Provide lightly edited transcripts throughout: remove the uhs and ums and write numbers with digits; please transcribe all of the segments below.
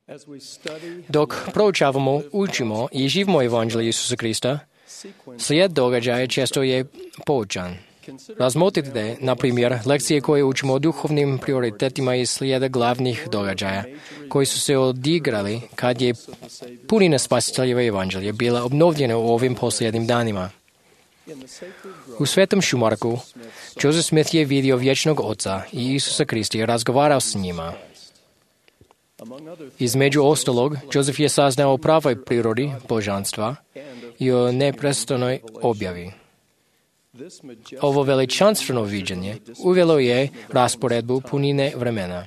Dok proučavamo, učimo i živimo Evanđelje Isusa Krista, slijed događaja često je poučan. Razmotrite, na primjer, lekcije koje učimo o duhovnim prioritetima i slijeda glavnih događaja, koji su se odigrali kad je punina Spasiteljeve Evanđelje bila obnovljena u ovim posljednjim danima. U Svetom Šumarku, Joseph Smith je vidio vječnog Oca i Isusa Krista i razgovarao s njima. Između ostalog, Joseph je saznao o pravoj prirodi božanstva i o neprestanoj objavi. Ovo veličanstveno viđenje uvelo je rasporedbu punine vremena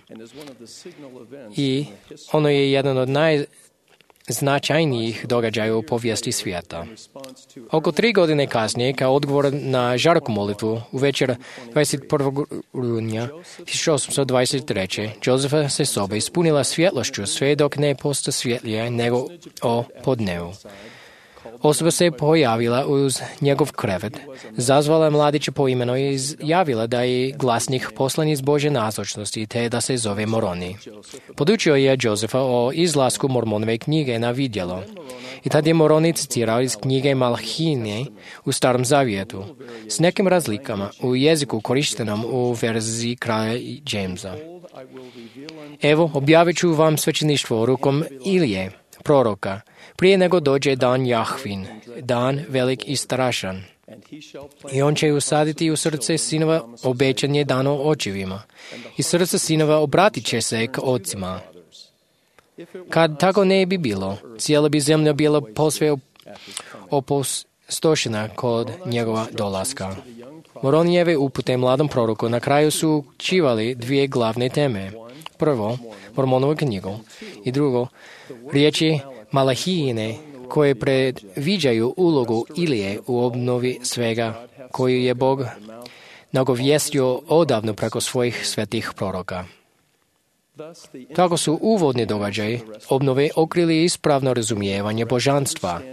i ono je jedan od najznačajnijih događaja u povijesti svijeta. Oko 3 godine kasnije, kao odgovor na žarku molitvu, u večer 21. rujna 1823. Josefa se soba ispunila svjetlošću sve dok ne posta svjetlije nego o podnevu. Osoba se pojavila uz njegov krevet, zazvala mladića po imenu i izjavila da je glasnik poslan iz Božje nazočnosti te da se zove Moroni. Podučio je Josefa o izlasku Mormonove knjige na vidjelo. I tad je Moroni citirao iz knjige Malahije u Starom Zavjetu s nekim razlikama u jeziku korištenom u verziji kralja Jamesa. Evo, objavit ću vam svećeništvo rukom Ilije, proroka, prije nego dođe dan Jahvin, dan velik i strašan. I on će usaditi u srce sinova obećanje dano očevima. I srce sinova obratit će se k ocima. Kad tako ne bi bilo, cijela bi zemlja bila posve opustošena kod njegova dolaska. Moronijeve upute mladom proroku na kraju su uključivali 2 glavne teme. Prvo, Mormonovu knjigu i drugo, riječi Malahijine koje predviđaju ulogu Ilije u obnovi svega koju je Bog nagovijestio odavno preko svojih svetih proroka. Tako su uvodni događaji obnove okrili ispravno razumijevanje božanstva,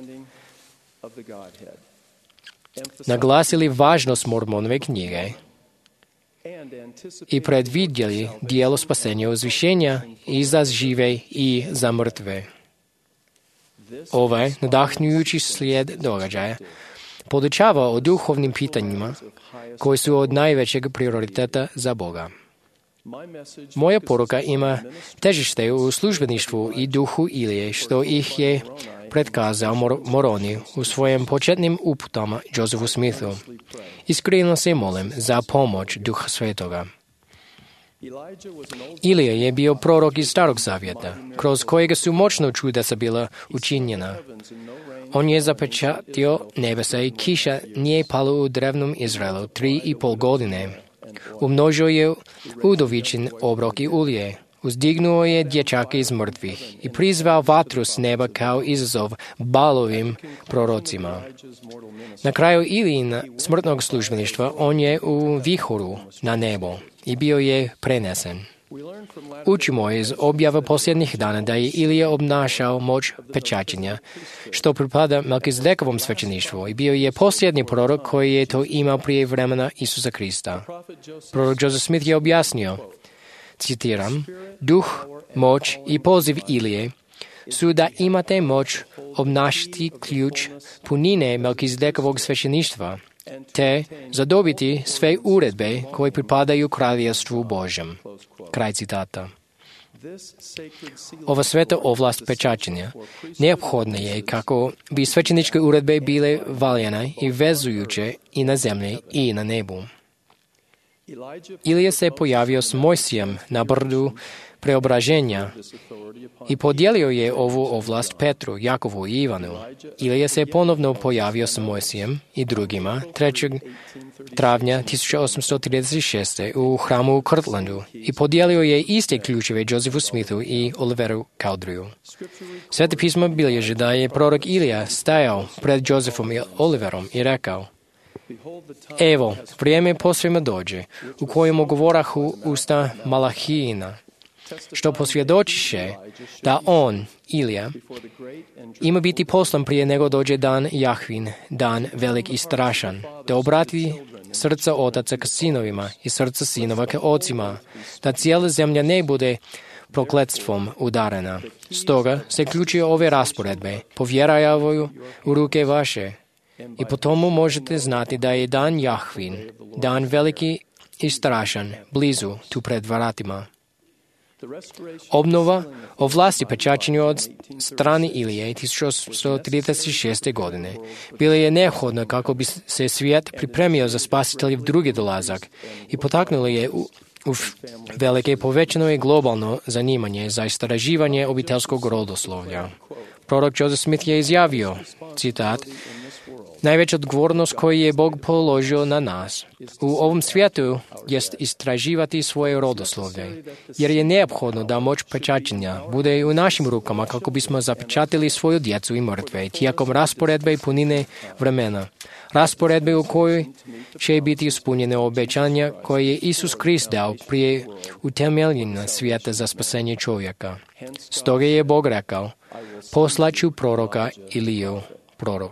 naglasili važnost Mormonove knjige i predvidjeli dijelo spasenja uzvišenja i za žive i za mrtve. Ovaj nadahnjujući slijed događaja podučava o duhovnim pitanjima koji su od najvećeg prioriteta za Boga. Moja poruka ima težište u službeništvu i duhu Ilije, što ih je pretkazao Moroni u svojim početnim uputama Josephu Smithu. Iskreno se molim za pomoć Duha Svetoga. Ilija je bio prorok iz Starog Zavjeta, kroz kojega su moćno čudesa bila učinjena. On je zapečatio nebesa i kiša nije pala u drevnom Izraelu 3,5 godine. Umnožio je udovičin obrok i ulje. Uzdignuo je dječake iz mrtvih i prizvao vatru s neba kao izazov Balovim prorocima. Na kraju Ilijina smrtnog službeništva on je u vihoru na nebo i bio je prenesen. Učimo iz objava posljednjih dana da je Ilija obnašao moć pečaćenja, što pripada Melkizedekovom svećeništvu i bio je posljednji prorok koji je to imao prije vremena Isusa Krista. Prorok Joseph Smith je objasnio, citiram, duh, moć i poziv Ilije su da imate moć obnašati ključ punine Melkizedekovog svećeništva, te zadobiti sve uredbe koje pripadaju kraljevstvu Božjem. Kraj citata. Ova sveta ovlast pečaćenja neophodna je kako bi svećeničke uredbe bile valjane i vezujuće i na zemlji i na nebu. Ilija se pojavio s Mojsijem na brdu preobraženja i podijelio je ovu ovlast Petru, Jakovu i Ivanu. Ilija se ponovno pojavio s Mojsijem i drugima 3. travnja 1836. u hramu u Kirtlandu i podijelio je iste ključeve Josephu Smithu i Oliveru Cowderyju. Svete pismo bilježi da je prorok Ilija stajao pred Josephom i Oliverom i rekao, evo, vrijeme posvema dođe, u kojemu govorahu usta Malahijina, što posvjedočiše da on, Ilija, ima biti poslan prije nego dođe dan Jahvin, dan velik i strašan, da obrati srca otaca k sinovima i srca sinova k ocima, da cijela zemlja ne bude prokletstvom udarena. Stoga se ključi ove rasporedbe, povjeravaju u ruke vaše. I po tomu možete znati da je dan Jahvin, dan veliki i strašan, blizu, tu pred vratima. Obnova o vlasti pečaćenju od strane Ilije 1836. godine bila je neophodna kako bi se svijet pripremio za spasiteljev drugi dolazak i potaknuli je u velike povećano i globalno zanimanje za istraživanje obiteljskog rodoslovlja. Prorok Joseph Smith je izjavio, citat, najveća odgovornost koju je Bog položio na nas u ovom svijetu jest istraživati svoje rodoslovlje, jer je neophodno da moć pečaćenja bude u našim rukama kako bismo zapečatili svoju djecu i mrtve tijekom rasporedbe i punine vremena. Rasporedbe u kojoj će biti ispunjene obećanja koje je Isus Krist dao prije utemeljenja svijeta za spasenje čovjeka. Stoga je Bog rekao, poslaću proroka Iliju, prorok.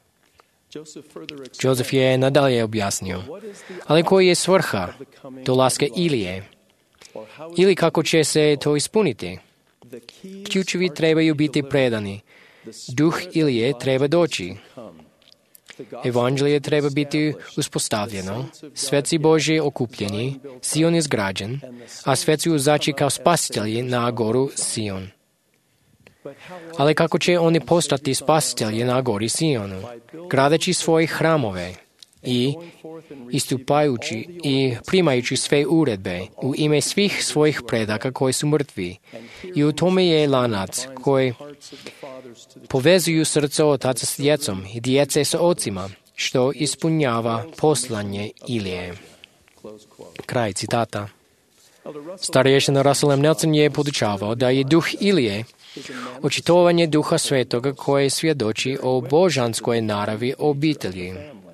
Joseph je nadalje objasnio, ali koji je svrha dolaska Ilije? Ili kako će se to ispuniti? Ključevi trebaju biti predani. Duh Ilije treba doći. Evanđelje treba biti uspostavljeno, sveci Božji okupljeni, Sion izgrađen, a sveci uzaći kao spasitelji na goru Sion. Ali kako će oni postati spasitelji na gori Sionu? Gradeći svoje hramove i istupajući i primajući sve uredbe u ime svih svojih predaka koji su mrtvi. I u tome je lanac koji povezuju srce otaca s djecom i djece s ocima, što ispunjava poslanje Ilije. Kraj citata. Starješina Russell M. Nelson je podučavao da je duh Ilije očitovanje Duha Svetoga koje svjedoči o božanskoj naravi obitelji.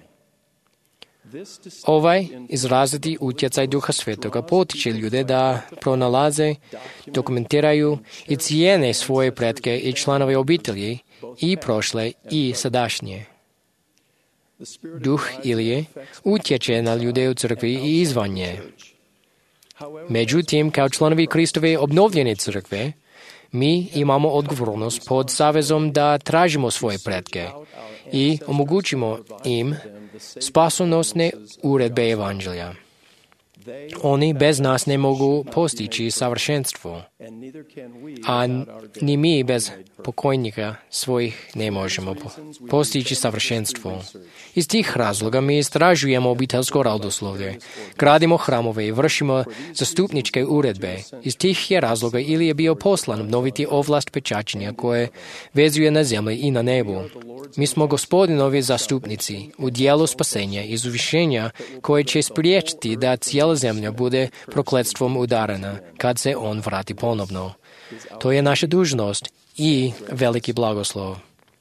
Ovaj izraziti utjecaj Duha Svetoga potiče ljude da pronalaze, dokumentiraju i cijene svoje pretke i članove obitelji i prošle i sadašnje. Duh Ilije utječe na ljude u crkvi i izvan nje. Međutim, kao članovi Kristove obnovljene crkve, mi imamo odgovornost pod savezom da tražimo svoje pretke i omogućimo im spasonosne uredbe Evanđelja. Oni bez nas ne mogu postići savršenstvo, a ni mi bez pokojnika svojih ne možemo postići savršenstvo. Iz tih razloga mi istražujemo obiteljsko rodoslovlje, gradimo hramove i vršimo zastupničke uredbe. Iz tih je razloga ili je bio poslan obnoviti ovlast pečaćenja koje vezuje na zemlji i na nebu. Mi smo Gospodinovi zastupnici u dijelu spasenja i izvišenja koje će spriječiti da cijela zemlja bude prokletstvom udarena kad se on vrati ponovno. To je naša dužnost i veliki blagoslov.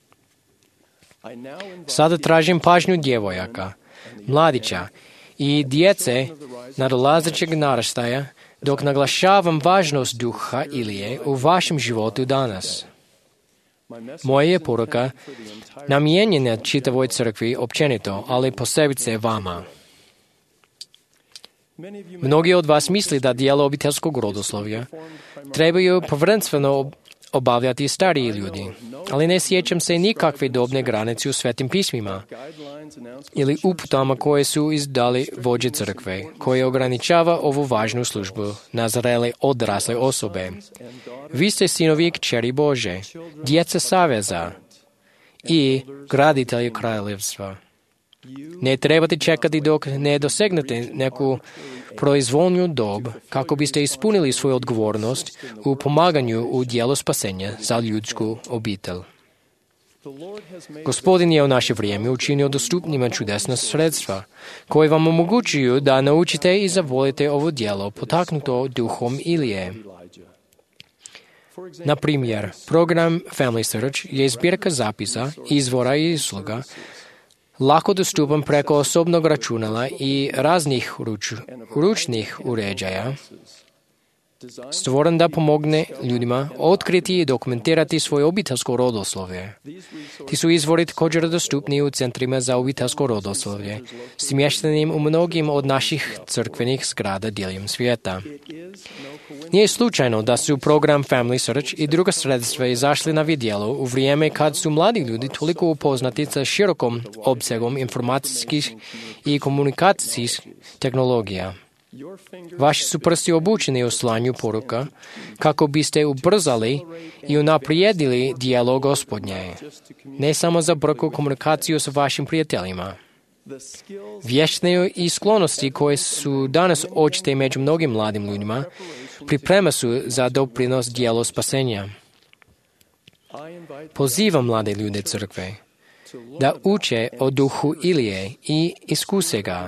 Sada tražim pažnju djevojaka, mladića i djece nadolazećeg naraštaja dok naglašavam važnost duha Ilije u vašem životu danas. Moja je poruka namijenjena čitavoj crkvi općenito, ali posebice vama. Mnogi od vas misli da dijelo obiteljskog rodoslovlja trebaju prvenstveno obavljati stariji ljudi, ali ne sjećam se nikakve dobne granice u Svetim pismima ili uputama koje su izdali vođe crkve, koje ograničava ovu važnu službu na zrele odrasle osobe. Vi ste sinovi i kćeri Bože, djeca saveza i graditelji kraljevstva. Ne trebate čekati dok ne dosegnete neku proizvoljnu dob kako biste ispunili svoju odgovornost u pomaganju u dijelu spasenja za ljudsku obitelj. Gospodin je u naše vrijeme učinio dostupnima čudesna sredstva koje vam omogućuju da naučite i zavolite ovo djelo potaknuto duhom Ilije. Na primjer, program Family Search je zbirka zapisa, izvora i usluga lako dostupan preko osobnog računala i raznih ručnih uređaja stvoren da pomogne ljudima otkriti i dokumentirati svoje obiteljsko rodoslovje. Ti su izvori također dostupni u centrima za obiteljsko rodoslovje, smještenim u mnogim od naših crkvenih zgrada diljem svijeta. Nije slučajno da su program Family Search i druga sredstva izašli na vidjelo u vrijeme kad su mladi ljudi toliko upoznati sa širokom opsegom informacijskih i komunikacijskih tehnologija. Vaši su prsti obučeni u slanju poruka kako biste ubrzali i unaprijedili dijelo Gospodnje, ne samo za brku komunikaciju sa vašim prijateljima. Vještine i sklonosti koje su danas očite među mnogim mladim ljudima priprema su za doprinos dijelu spasenja. Pozivam mlade ljude crkve da uče o duhu Ilije i iskuse ga.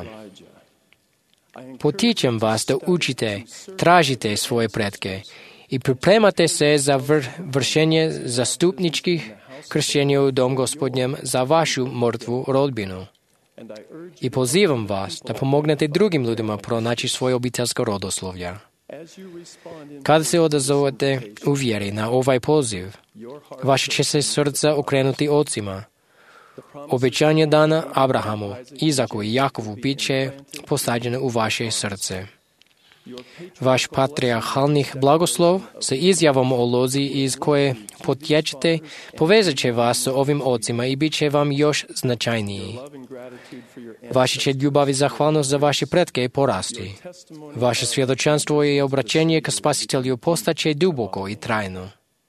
Potičem vas da učite, tražite svoje pretke i pripremate se za vršenje zastupničkih kršćenja u dom Gospodnjem za vašu mrtvu rodbinu. I pozivam vas da pomognete drugim ljudima pronaći svoje obiteljsko rodoslovlja. Kada se odazovete u vjeri na ovaj poziv, vaše će se srca okrenuti ocima. Obećanje dana Abrahamu, Izaku i Jakovu bit će posađeno u vaše srce. Vaš patrijarhalnih blagoslov sa izjavom o lozi iz koje potječete povezat će vas s ovim ocima i bit će vam još značajniji. Vaše će ljubav i zahvalnost za vaše pretke porasti. Vaše svjedočanstvo i obraćenje ka Spasitelju postaće duboko i trajno.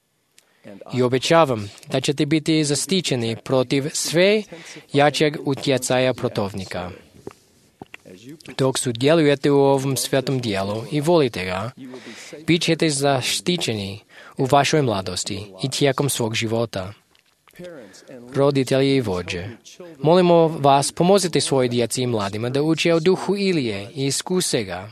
I obećavam da ćete biti zaštićeni protiv sve jačeg utjecaja protivnika. Dok sudjelujete u ovom svetom dijelu i volite ga, bit ćete zaštićeni u vašoj mladosti i tijekom svog života. Roditelji i vođe, molimo vas, pomozite svoje djeci i mladima da uče o duhu Ilije i iskuse ga.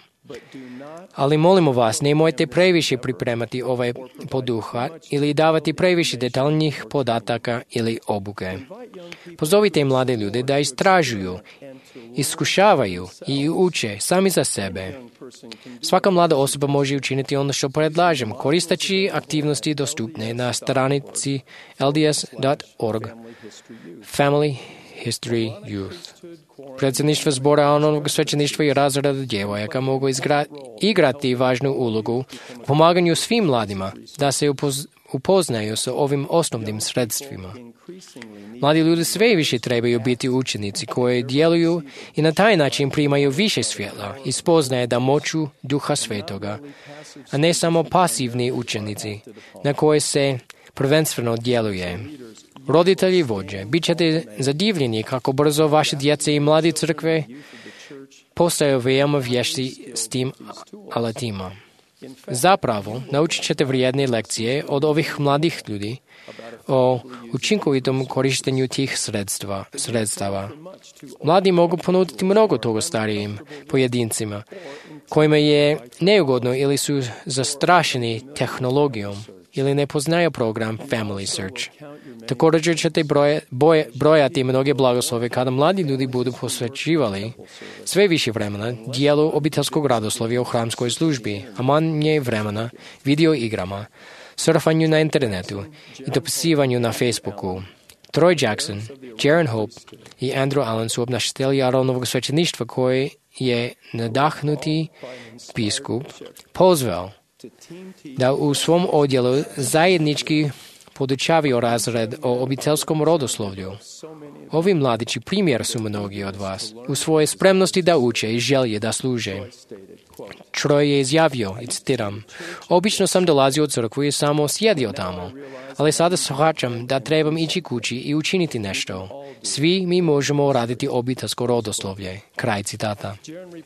Ali molimo vas, nemojte previše pripremati ovaj poduhvat ili davati previše detaljnih podataka ili obuke. Pozovite mlade ljude da istražuju, iskušavaju i uče sami za sebe. Svaka mlada osoba može učiniti ono što predlažem, koristeći aktivnosti dostupne na stranici lds.org Family History Youth. Predsjedništvo zbora anonimnog svećeništva i razreda djevojaka mogu igrati važnu ulogu u pomaganju svim mladima da se upoznaju sa ovim osnovnim sredstvima. Mladi ljudi sve više trebaju biti učenici koji djeluju i na taj način primaju više svjetla i spoznaje da moću Duha Svetoga, a ne samo pasivni učenici na koje se prvenstveno djeluje. Roditelji i vođe, bit ćete zadivljeni kako brzo vaše djece i mladi crkve postaju veoma vješti s tim alatima. Zapravo, naučit ćete vrijedne lekcije od ovih mladih ljudi o učinkovitom korištenju tih sredstava. Mladi mogu ponuditi mnogo toga starijim pojedincima, kojima je neugodno ili su zastrašeni tehnologijom ili ne poznaju program Family Search. Također ćete brojati mnoge blagoslove kada mladi ljudi budu posvećivali sve više vremena dijelu obiteljskog radoslovja u hramskoj službi, a manje vremena video igrama, surfanju na internetu i dopisivanju na Facebooku. Troy Jackson, Jaron Hope i Andrew Allen su obnašatelji Aronovog svećeništva koji je nadahnuti biskup pozvao da u svom odjelu zajednički podučavaju razred o obiteljskom rodoslovlju. Ovi mladići primjer su mnogi od vas u svojoj spremnosti da uče i želje da služe. Troy je izjavio, i citiram, obično sam dolazio u crkvu i samo sjedio tamo, ali sada shvaćam da trebam ići kući i učiniti nešto. Svi mi možemo raditi obiteljsko rodoslovlje. Kraj citata.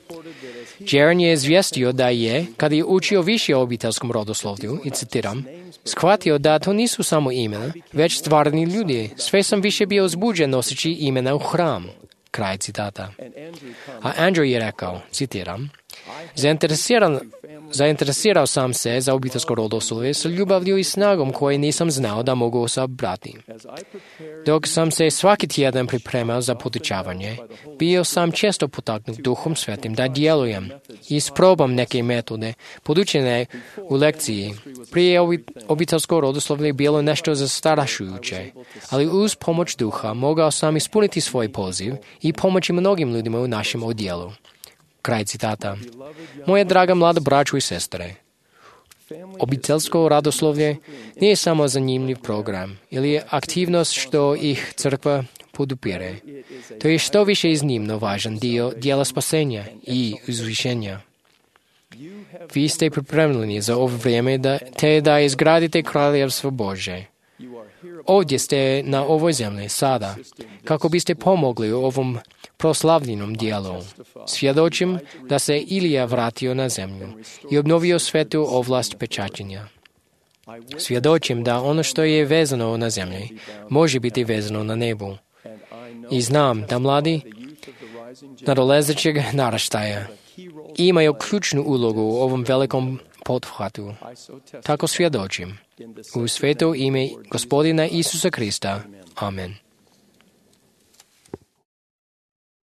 Jaron je izvijestio da je, kada je učio više o obiteljskom rodoslovlju, i citiram, shvatio da to nisu samo imena, već stvarni ljudi. Sve sam više bio uzbuđen noseći imena u hram. Kraj citata. A Andrew je rekao, citiram, zainteresiran zainteresirao sam se za obiteljsko rodoslovlje s ljubavlju i snagom koje nisam znao da mogu osabrati. Dok sam se svaki tjedan pripremao za podučavanje, bio sam često potaknut Duhom Svetim da djelujem i isprobam neke metode podučene u lekciji. Prije obiteljsko rodoslovlje bilo nešto zastrašujuće, ali uz pomoć Duha mogao sam ispuniti svoj poziv i pomoći mnogim ljudima u našem odjelu. Kraj citata. Moja draga mlada braćo i sestre, obiteljsko rodoslovlje nije samo zanimljiv program ili aktivnost što ih crkva podupire. To je što više iznimno važan dio dijela spasenja i uzvišenja. Vi ste pripremljeni za ovo vrijeme te da izgradite kraljevstvo Božje. Ovdje ste na ovoj zemlji sada, kako biste pomogli u ovom proslavljenom dijelu. Svjedočim da se Ilija vratio na zemlju i obnovio svetu ovlast pečaćenja. Svjedočim da ono što je vezano na zemlji može biti vezano na nebu. I znam da mladi nadolazećeg naraštaja imaju ključnu ulogu u ovom velikom pothvatu. Tako svjedočim. U sveto ime Gospodina Isusa Krista. Amen.